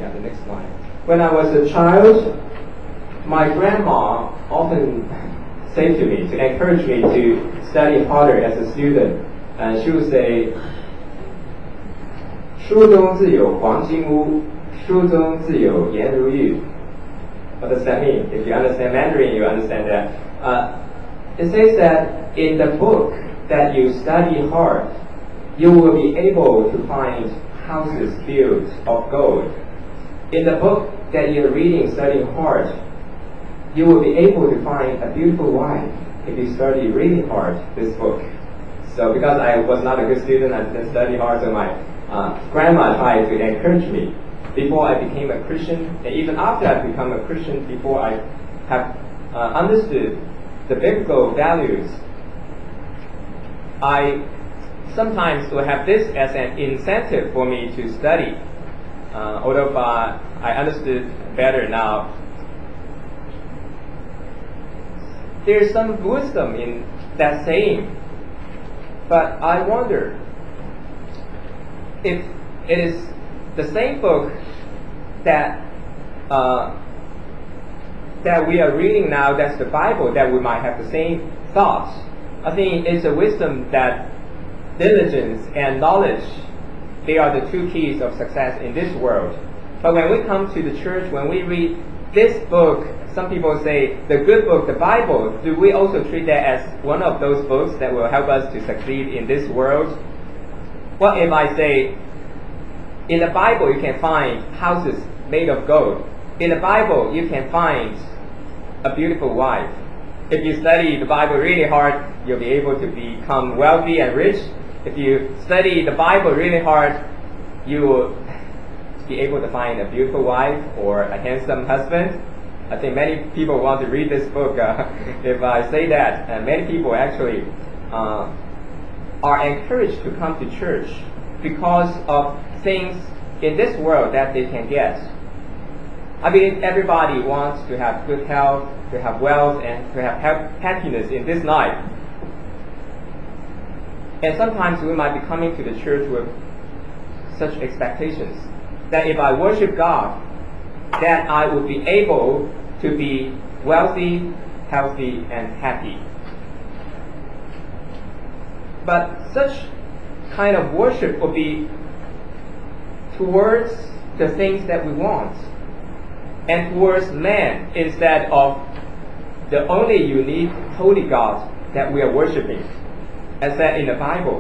have the next slide. When I was a child, my grandma often said to me, to encourage me to study harder as a student, and she would say, 书中自有黄金屋，书中自有颜如玉. What does that mean? If you understand Mandarin, you understand that. It says that in the book that you study hard, you will be able to find houses built of gold. In the book that you're reading, studying hard, you will be able to find a beautiful wife if you study really hard this book. So because I was not a good student, I didn't study hard, so my grandma tried to encourage me before I became a Christian, and even after I become a Christian, before I have understood the biblical values. I sometimes will have this as an incentive for me to study, although I understood better now. There's some wisdom in that saying, but I wonder if it is the same book that we are reading now, that's the Bible, that we might have the same thoughts. I think it's a wisdom that diligence and knowledge, they are the two keys of success in this world. But when we come to the church, when we read this book, some people say the good book, the Bible, do we also treat that as one of those books that will help us to succeed in this world? What if I say, in the Bible you can find houses made of gold. In the Bible you can find a beautiful wife. If you study the Bible really hard, you'll be able to become wealthy and rich. If you study the Bible really hard, you will be able to find a beautiful wife or a handsome husband. I think many people want to read this book. If I say that, many people actually are encouraged to come to church because of things in this world that they can get. I believe everybody wants to have good health, to have wealth, and to have happiness in this life. And sometimes we might be coming to the church with such expectations that if I worship God, that I would be able to be wealthy, healthy, and happy. But such kind of worship will be towards the things that we want and towards man instead of the only unique holy God that we are worshiping, as said in the Bible.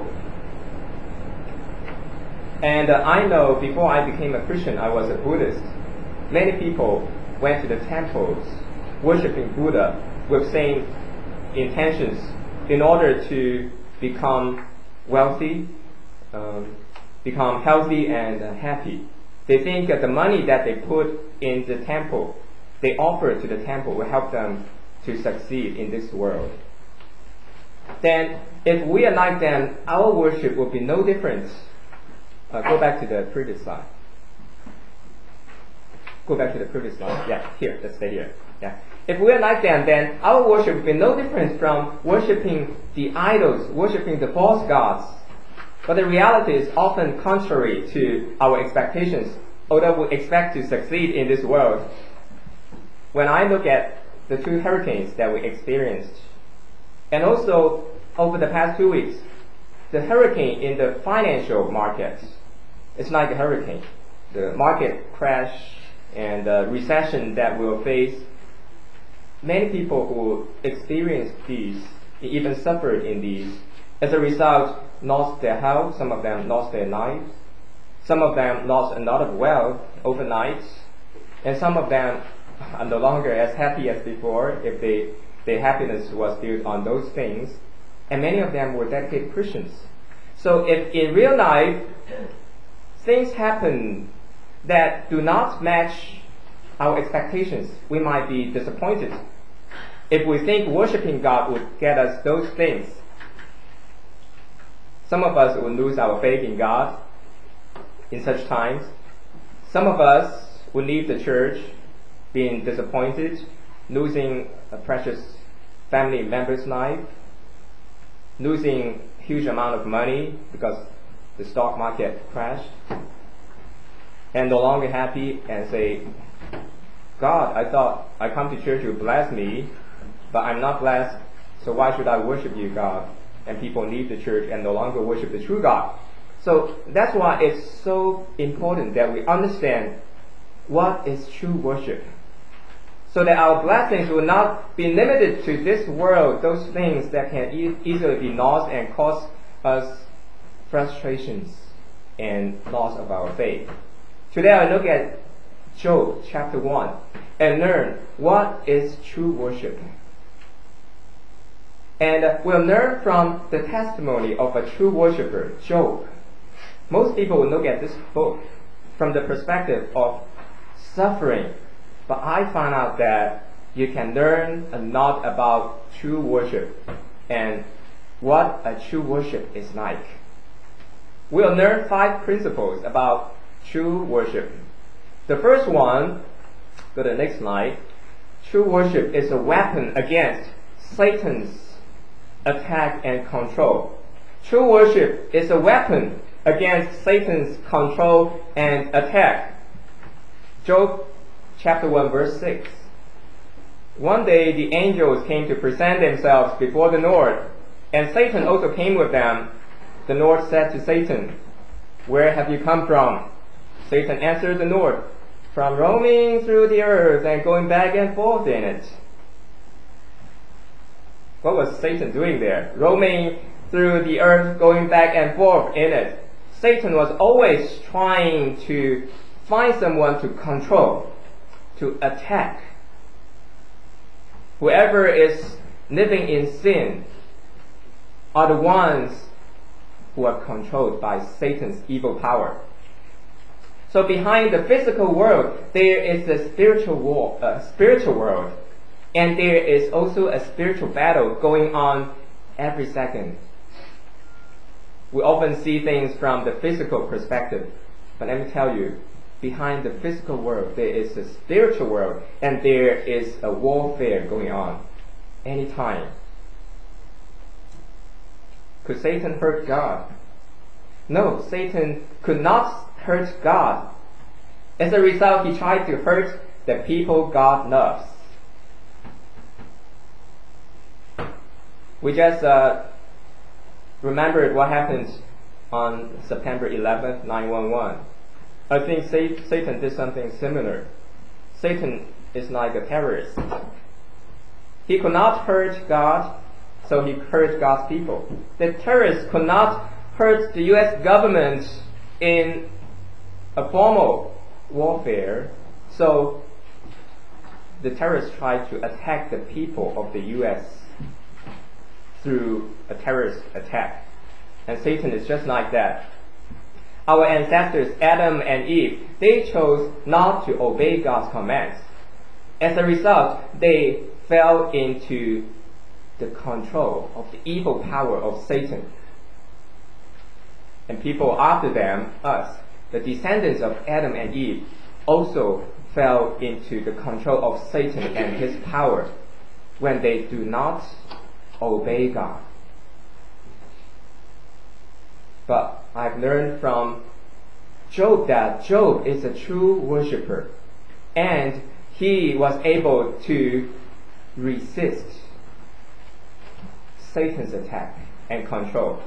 And I know before I became a Christian, I was a Buddhist. Many people went to the temples worshiping Buddha with same intentions in order to become wealthy, become healthy and happy. They think that the money that they put in the temple, they offer to the temple, will help them to succeed in this world. Then if we are like them, our worship will be no different. Go back to the previous slide. Go back to the previous slide. Yeah, here, let's stay here. Yeah. If we're like them, then our worship will be no different from worshiping the idols, worshiping the false gods. But the reality is often contrary to our expectations, although we expect to succeed in this world. When I look at the 2 hurricanes that we experienced, and also over the past 2 weeks, the hurricane in the financial markets, it's like a hurricane. The market crash and the recession that we'll face, many people who experienced these, even suffered in these, as a result, lost their health, some of them lost their lives, some of them lost a lot of wealth overnight, and some of them are no longer as happy as before if their happiness was built on those things, and many of them were dedicated Christians. So if in real life things happen that do not match our expectations, we might be disappointed. If we think worshiping God would get us those things, some of us will lose our faith in God in such times. Some of us will leave the church being disappointed, losing a precious family member's life, losing huge amount of money because the stock market crashed. and no longer happy and say, God, I thought I come to church, you bless me, but I'm not blessed, so why should I worship you, God? And people leave the church and no longer worship the true God. So that's why it's so important that we understand what is true worship, so that our blessings will not be limited to this world, those things that can easily be lost and cause us frustrations and loss of our faith. Today I look at Job chapter 1 and learn what is true worship. And we'll learn from the testimony of a true worshiper, Job. Most people will look at this book from the perspective of suffering, but I found out that you can learn a lot about true worship and what a true worship is like. We'll learn 5 principles about true worship. The first one, go to the next slide. True worship is a weapon against Satan's attack and control. True worship is a weapon against Satan's control and attack. Job chapter 1 verse 6. One day the angels came to present themselves before the Lord, and Satan also came with them. The Lord said to Satan, "Where have you come from?" Satan answered the Lord, "From roaming through the earth and going back and forth in it." What was Satan doing there? Roaming through the earth, going back and forth in it. Satan was always trying to find someone to control, to attack. Whoever is living in sin are the ones who are controlled by Satan's evil power. So behind the physical world, there is a spiritual world, and there is also a spiritual battle going on every second. We often see things from the physical perspective, but let me tell you, behind the physical world, there is a spiritual world, and there is a warfare going on anytime. Could Satan hurt God? No, Satan could not hurt God. As a result, he tried to hurt the people God loves. We just remembered what happened on September 11th, 9/11. I think Satan did something similar. Satan is like a terrorist. He could not hurt God, so he hurt God's people. The terrorists could not hurt the U.S. government in a formal warfare, so the terrorists tried to attack the people of the U.S. through a terrorist attack. And Satan is just like that. Our ancestors, Adam and Eve, they chose not to obey God's commands. As a result, they fell into the control of the evil power of Satan. And people after them, us, the descendants of Adam and Eve, also fell into the control of Satan and his power when they do not obey God. But I've learned from Job that Job is a true worshiper, and he was able to resist Satan's attack and control,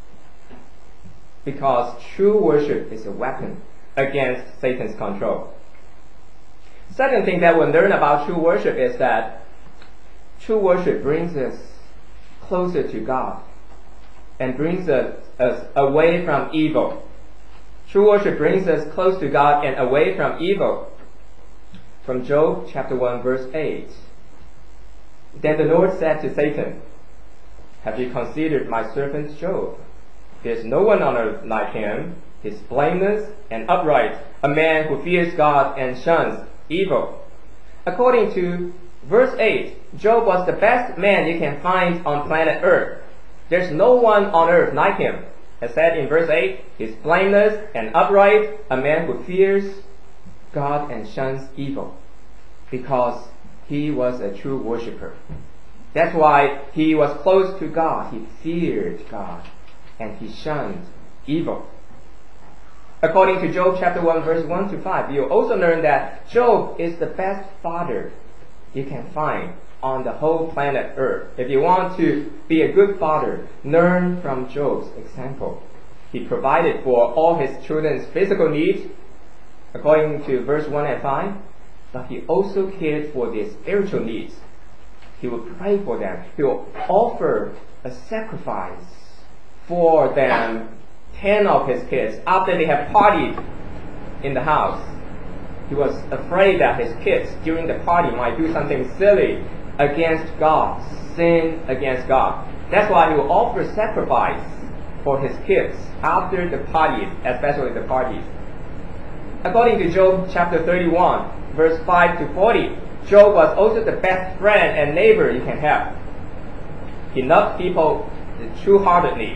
because true worship is a weapon against Satan's control. Second thing that we'll learn about true worship is that true worship brings us closer to God and brings us away from evil. True worship brings us close to God and away from evil. From Job chapter 1 verse 8. Then the Lord said to Satan, "Have you considered my servant Job? There is no one on earth like him. He is blameless and upright, a man who fears God and shuns evil." According to verse 8, Job was the best man you can find on planet Earth. There's no one on earth like him. As said in verse 8, he is blameless and upright, a man who fears God and shuns evil, because he was a true worshiper. That's why he was close to God. He feared God and he shunned evil. According to Job chapter 1 verse 1 to 5, you'll also learn that Job is the best father you can find on the whole planet Earth. If you want to be a good father, learn from Job's example. He provided for all his children's physical needs, according to verse 1 and 5, but he also cared for their spiritual needs. He would pray for them. He would offer a sacrifice for them, 10 of his kids, after they have partied in the house. He was afraid that his kids during the party might do something silly against God, sin against God. That's why he will offer sacrifice for his kids after the parties, especially the parties. According to Job chapter 31, verse 5 to 40, Job was also the best friend and neighbor you can have. He loved people true-heartedly,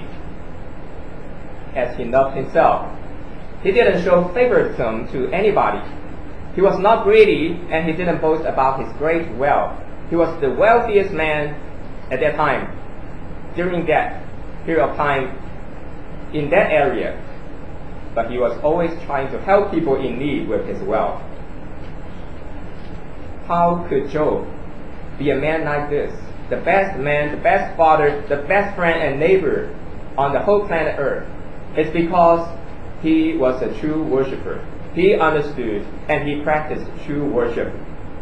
as he loved himself. He didn't show favoritism to anybody. He was not greedy, and he didn't boast about his great wealth. He was the wealthiest man at that time, during that period of time in that area. But he was always trying to help people in need with his wealth. How could Job be a man like this? The best man, the best father, the best friend and neighbor on the whole planet Earth. It's because he was a true worshiper. He understood and he practiced true worship.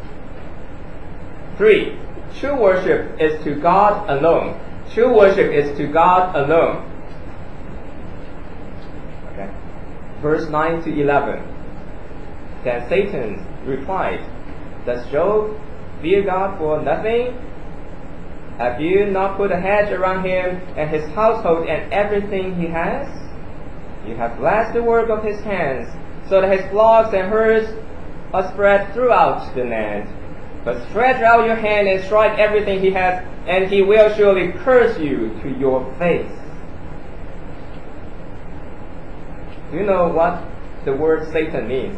3. True worship is to God alone. True worship is to God alone. Okay. Verse 9 to 11. Then Satan replied, "Does Job fear God for nothing? Have you not put a hedge around him and his household and everything he has? You have blessed the work of his hands, so that his flocks and herds are spread throughout the land. But stretch out your hand and strike everything he has, and he will surely curse you to your face." Do you know what the word Satan means?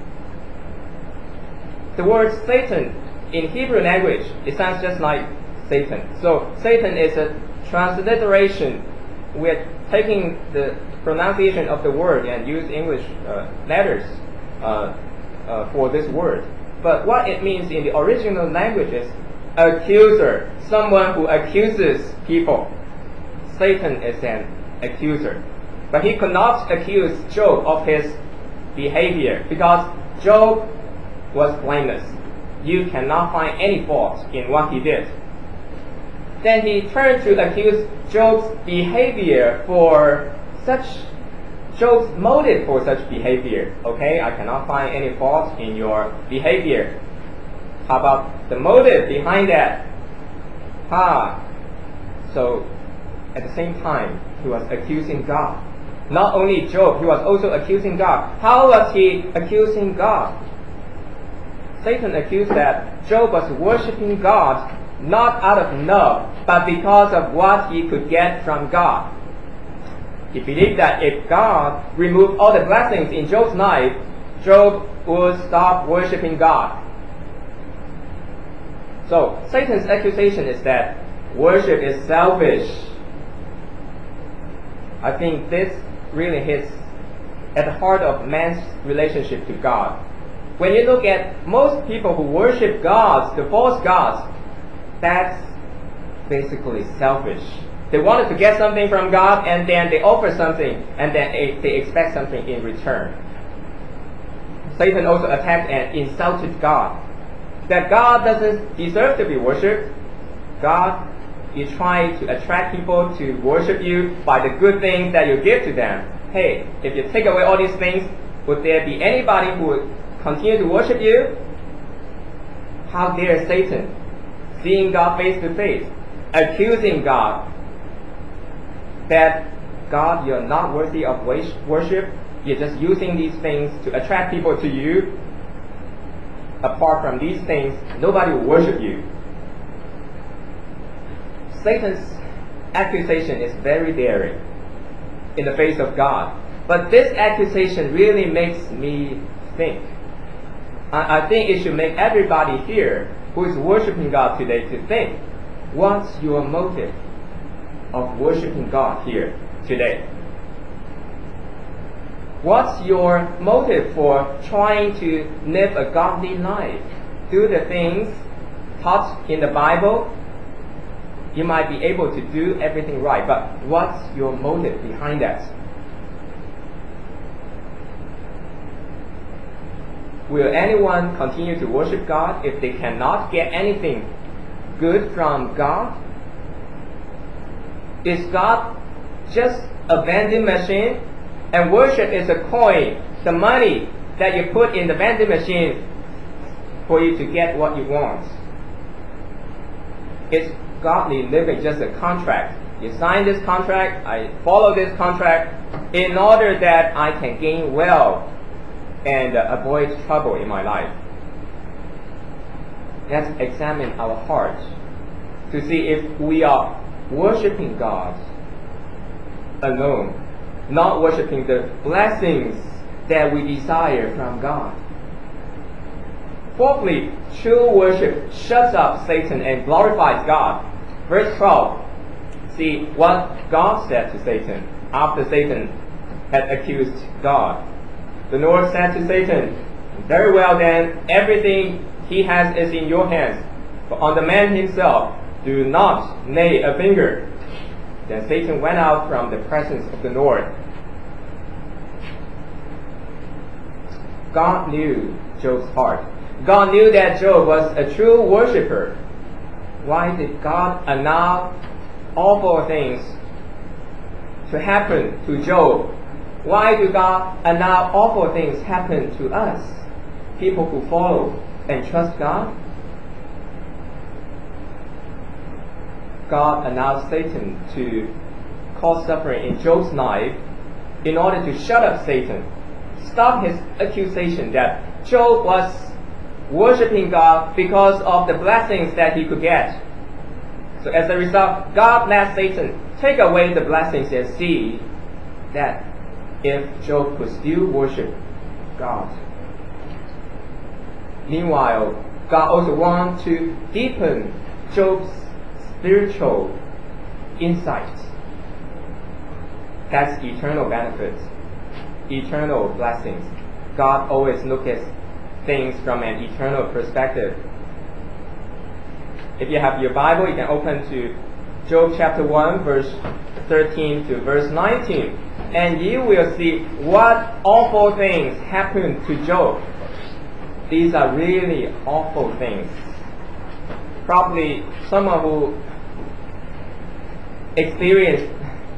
The word Satan in Hebrew language, it sounds just like Satan. So Satan is a transliteration. We're taking the pronunciation of the word and use English letters for this word. But what it means in the original language is accuser, someone who accuses people. Satan is an accuser. But he could not accuse Job of his behavior because Job was blameless. You cannot find any fault in what he did. Then he turned to accuse Job's behavior for Job's motive for such behavior. Okay, I cannot find any fault in your behavior. How about the motive behind that? So at the same time, he was accusing God. Not only Job, he was also accusing God. How was he accusing God? Satan accused that Job was worshiping God not out of love, but because of what he could get from God. He believed that if God removed all the blessings in Job's life, Job would stop worshiping God. So Satan's accusation is that worship is selfish. I think this really hits at the heart of man's relationship to God. When you look at most people who worship gods, the false gods, that's basically selfish. They wanted to get something from God, and then they offer something, and then they expect something in return. Satan also attacked and insulted God. That God doesn't deserve to be worshipped. God, you try to attract people to worship you by the good things that you give to them. Hey, if you take away all these things, would there be anybody who would continue to worship you? How dare Satan, seeing God face to face, accusing God that God, you're not worthy of worship. You're just using these things to attract people to you. Apart from these things, nobody will worship you. Satan's accusation is very daring in the face of God. But this accusation really makes me think. I think it should make everybody here who is worshiping God today to think, what's your motive of worshiping God here today? What's your motive for trying to live a godly life? Do the things taught in the Bible. You might be able to do everything right, but what's your motive behind that? Will anyone continue to worship God if they cannot get anything good from God? Is God just a vending machine, and worship is a coin, the money that you put in the vending machine for you to get what you want? Is godly living just a contract? You sign this contract, I follow this contract in order that I can gain wealth and avoid trouble in my life. Let's examine our hearts to see if we are worshiping God alone, not worshiping the blessings that we desire from God. Fourthly, true worship shuts up Satan and glorifies God. Verse 12, see what God said to Satan after Satan had accused God. The Lord said to Satan, "Very well then, everything he has is in your hands, but on the man himself do not lay a finger." Then Satan went out from the presence of the Lord. God knew Job's heart. God knew that Job was a true worshiper. Why did God allow awful things to happen to Job? Why do God allow awful things happen to us, people who follow and trust God? God allowed Satan to cause suffering in Job's life in order to shut up Satan, stop his accusation that Job was worshiping God because of the blessings that he could get. So as a result, God let Satan take away the blessings and see that if Job could still worship God. Meanwhile, God also wants to deepen Job's spiritual insight. That's eternal benefits, eternal blessings. God always looks at things from an eternal perspective. If you have your Bible, you can open to Job chapter 1, verse 13 to verse 19. And you will see what awful things happened to Job. These are really awful things. Probably someone who experienced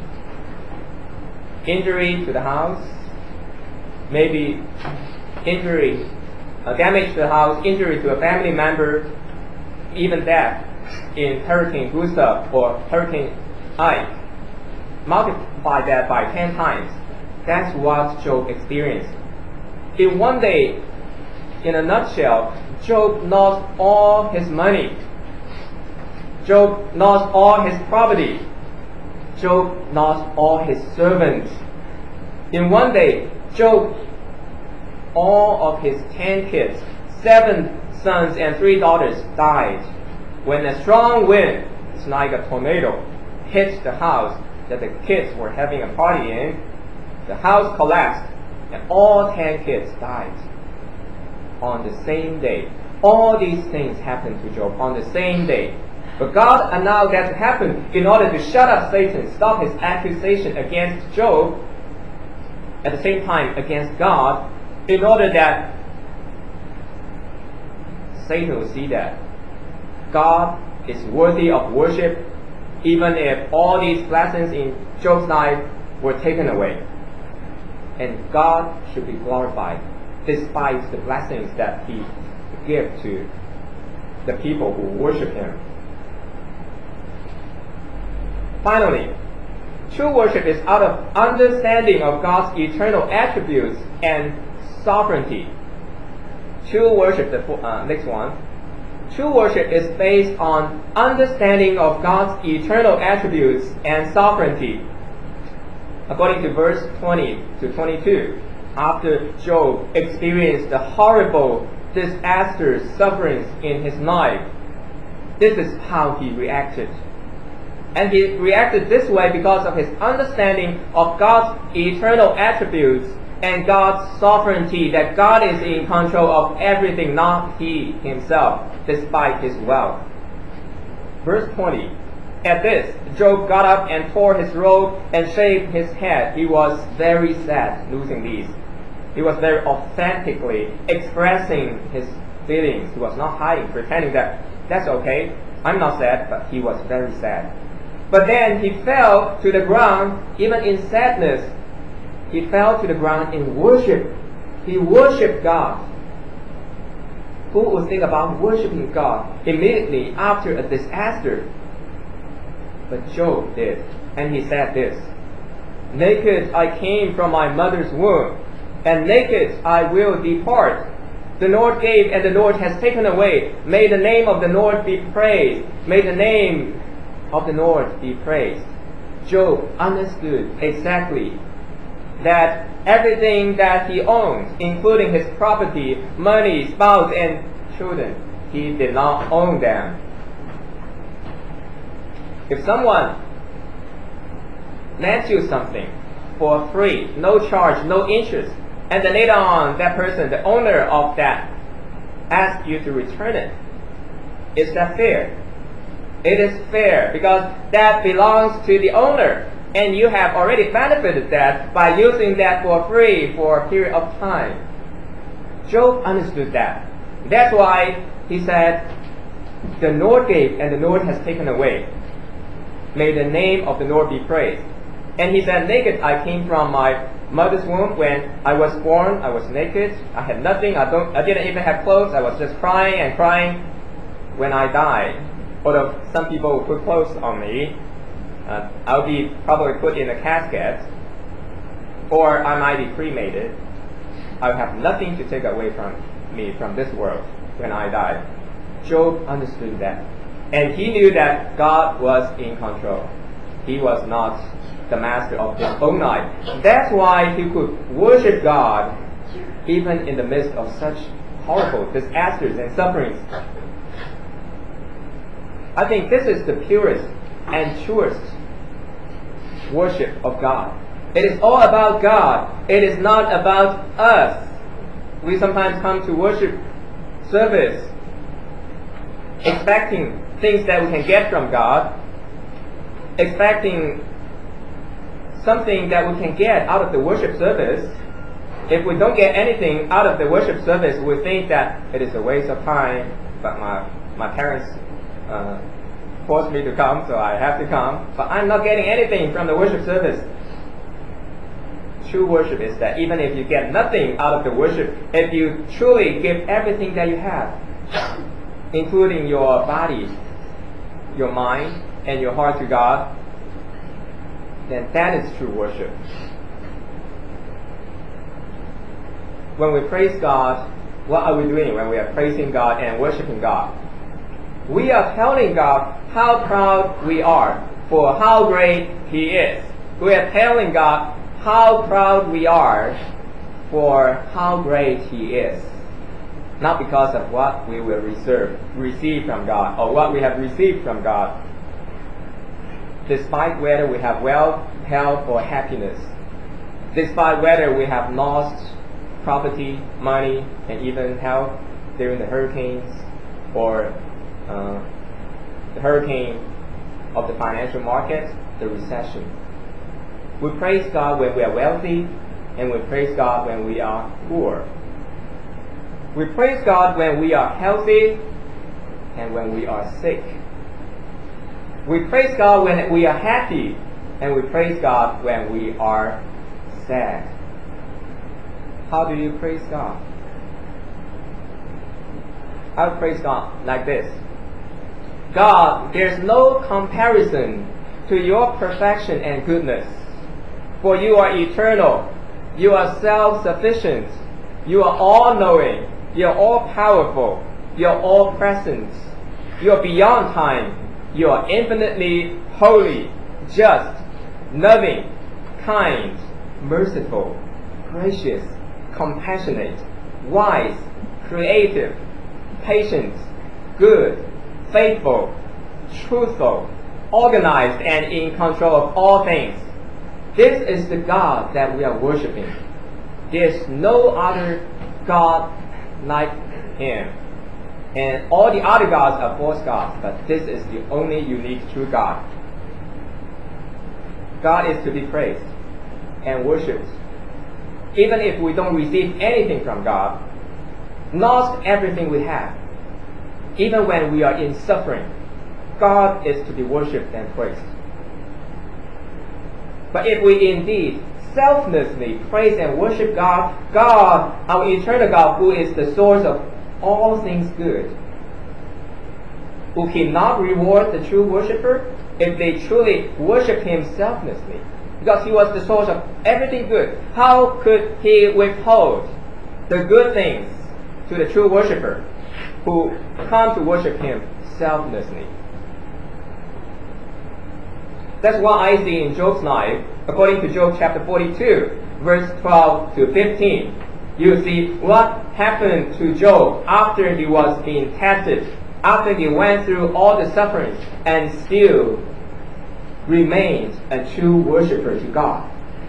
injury to the house, maybe injury, damage to the house, injury to a family member, even death in Hurricane Gustav or Hurricane Ike. Multiply that by 10 times. That's what Job experienced. In one day, in a nutshell, Job lost all his money. Job lost all his property. Job lost all his servants. In one day, Job, all of his 10 kids, 7 sons and 3 daughters died. When a strong wind, it's like a tornado, hit the house that the kids were having a party in, the house collapsed and all 10 kids died on the same day. All these things happened to Job on the same day. But God allowed that to happen in order to shut up Satan, stop his accusation against Job, at the same time against God, in order that Satan will see that God is worthy of worship, even if all these blessings in Job's life were taken away. And God should be glorified despite the blessings that he gives to the people who worship him. Finally, true worship is out of understanding of God's eternal attributes and sovereignty. True worship, next one. True worship is based on understanding of God's eternal attributes and sovereignty. According to verse 20 to 22, after Job experienced the horrible disasters, sufferings in his life, this is how he reacted. And he reacted this way because of his understanding of God's eternal attributes and God's sovereignty, that God is in control of everything, not he himself, despite his wealth. Verse 20. At this, Job got up and tore his robe and shaved his head. He was very sad losing these. He was very authentically expressing his feelings. He was not hiding, pretending that that's okay, I'm not sad, but he was very sad. But then he fell to the ground, even in sadness. He fell to the ground in worship. He worshipped God. Who would think about worshiping God immediately after a disaster? But Job did. And he said this, naked I came from my mother's womb, and naked I will depart. The Lord gave, and the Lord has taken away. May the name of the Lord be praised. May the name of the Lord be praised. Job understood exactly that everything that he owned, including his property, money, spouse, and children, he did not own them. If someone lends you something for free, no charge, no interest, and then later on that person, the owner of that, asks you to return it, is that fair? It is fair because that belongs to the owner, and you have already benefited that by using that for free for a period of time. Job understood that. That's why he said, the Lord gave and the Lord has taken away. May the name of the Lord be praised. And he said, naked I came from my mother's womb. When I was born, I was naked. I had nothing. I didn't even have clothes. I was just crying and crying. When I died, although some people will put clothes on me, I'll be probably put in a casket, or I might be cremated. I'll have nothing to take away from me from this world when I die. Job understood that. And he knew that God was in control. He was not the master of his own life. That's why he could worship God even in the midst of such horrible disasters and sufferings. I think this is the purest and truest worship of God. It is all about God. It is not about us. We sometimes come to worship service expecting things that we can get from God, expecting something that we can get out of the worship service. If we don't get anything out of the worship service, we think that it is a waste of time, but my parents forced me to come, so I have to come. But I'm not getting anything from the worship service. True worship is that even if you get nothing out of the worship, if you truly give everything that you have, including your body, your mind, and your heart to God, then that is true worship. When we praise God, what are we doing when we are praising God and worshiping God? We are telling God how proud we are for how great He is. We are telling God how proud we are for how great He is. Not because of what we will receive from God or what we have received from God. Despite whether we have wealth, health, or happiness. Despite whether we have lost property, money, and even health during the hurricanes or the hurricane of the financial market, the recession. We praise God when we are wealthy, and we praise God when we are poor. We praise God when we are healthy and when we are sick. We praise God when we are happy, and we praise God when we are sad. How do you praise God? I would praise God like this. God, there's no comparison to your perfection and goodness. For you are eternal. You are self-sufficient. You are all-knowing. You are all-powerful. You are all-present. You are beyond time. You are infinitely holy, just, loving, kind, merciful, gracious, compassionate, wise, creative, patient, good, faithful, truthful, organized, and in control of all things. This is the God that we are worshiping. There's no other God like Him. And all the other gods are false gods, but this is the only unique true God. God is to be praised and worshipped. Even if we don't receive anything from God, lost everything we have, even when we are in suffering, God is to be worshipped and praised. But if we indeed selflessly praise and worship God, our eternal God, who is the source of all things good, who cannot reward the true worshipper if they truly worship Him selflessly, because He was the source of everything good. How could He withhold the good things to the true worshipper who come to worship Him selflessly? That's what I see in Job's life, according to Job chapter 42, verse 12 to 15. You see what happened to Job after he was being tested, after he went through all the sufferings, and still remained a true worshiper to God.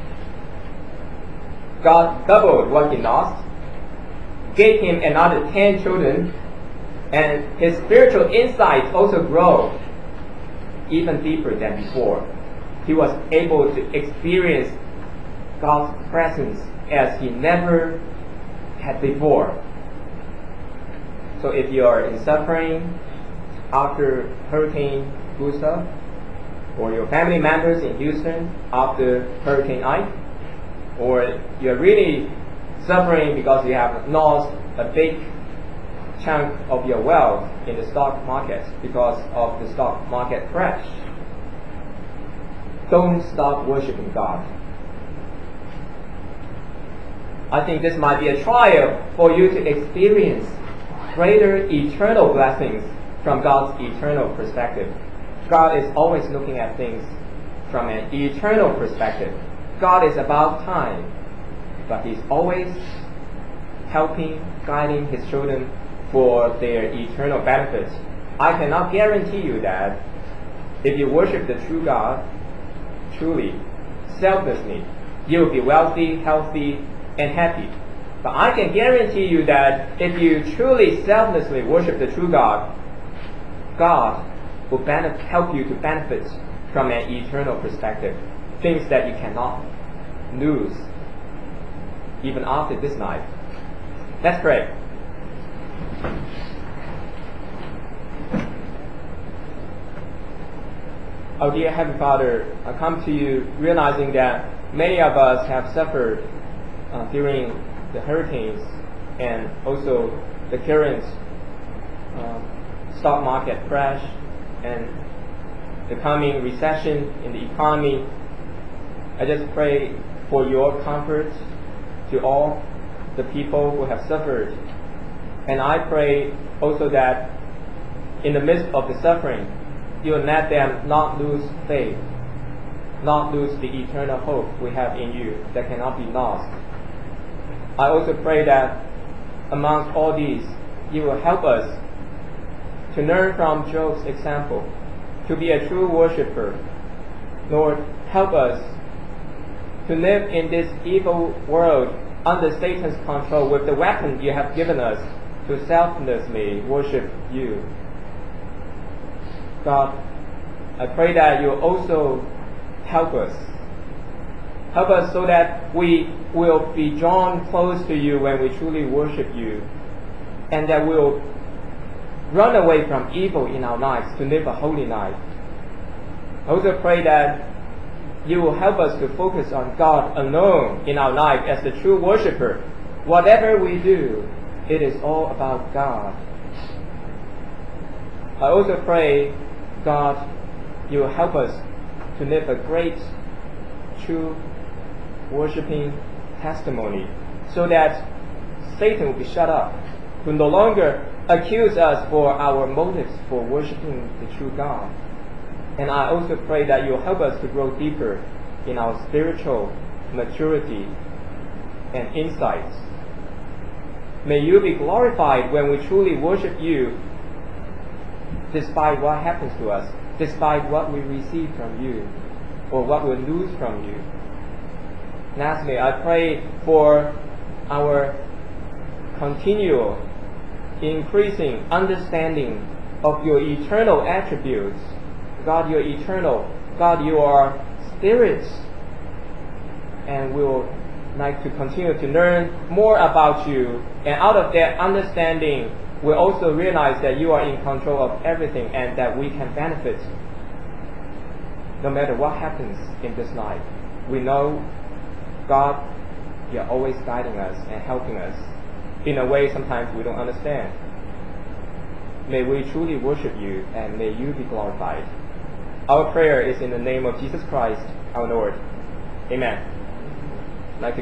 God doubled what he lost, gave him another 10 children, and his spiritual insight also grew even deeper than before. He was able to experience God's presence as he never had before. So if you are in suffering after Hurricane Gustav, or your family members in Houston after Hurricane Ike, or you're really suffering because you have lost a big chunk of your wealth in the stock market because of the stock market crash, don't stop worshiping God. I think this might be a trial for you to experience greater eternal blessings from God's eternal perspective. God is always looking at things from an eternal perspective. God is about time, but He's always helping, guiding His children for their eternal benefit. I cannot guarantee you that if you worship the true God truly, selflessly, you will be wealthy, healthy, and happy. But I can guarantee you that if you truly selflessly worship the true God, God will help you to benefit from an eternal perspective, things that you cannot lose even after this life. Let's pray. Oh dear Heavenly Father, I come to you realizing that many of us have suffered during the hurricanes and also the current stock market crash and the coming recession in the economy. I just pray for your comfort to all the people who have suffered. And I pray also that in the midst of the suffering, you will let them not lose faith, not lose the eternal hope we have in you that cannot be lost. I also pray that amongst all these, you will help us to learn from Job's example, to be a true worshiper. Lord, help us to live in this evil world under Satan's control with the weapon you have given us to selflessly worship you. God, I pray that you also help us. Help us so that we will be drawn close to you when we truly worship you, and that we will run away from evil in our lives to live a holy life. I also pray that you will help us to focus on God alone in our life as the true worshiper. Whatever we do, it is all about God. I also pray, God, you will help us to live a great, true, worshiping testimony so that Satan will be shut up, will no longer accuse us for our motives for worshiping the true God. And I also pray that you will help us to grow deeper in our spiritual maturity and insights. May you be glorified when we truly worship you, despite what happens to us, despite what we receive from you, or what we lose from you. Lastly, I pray for our continual increasing understanding of your eternal attributes. God, you're eternal. God, you are spirits. And we will like to continue to learn more about you. And out of that understanding, we also realize that you are in control of everything and that we can benefit no matter what happens in this life. We know, God, you're always guiding us and helping us in a way sometimes we don't understand. May we truly worship you and may you be glorified. Our prayer is in the name of Jesus Christ, our Lord. Amen.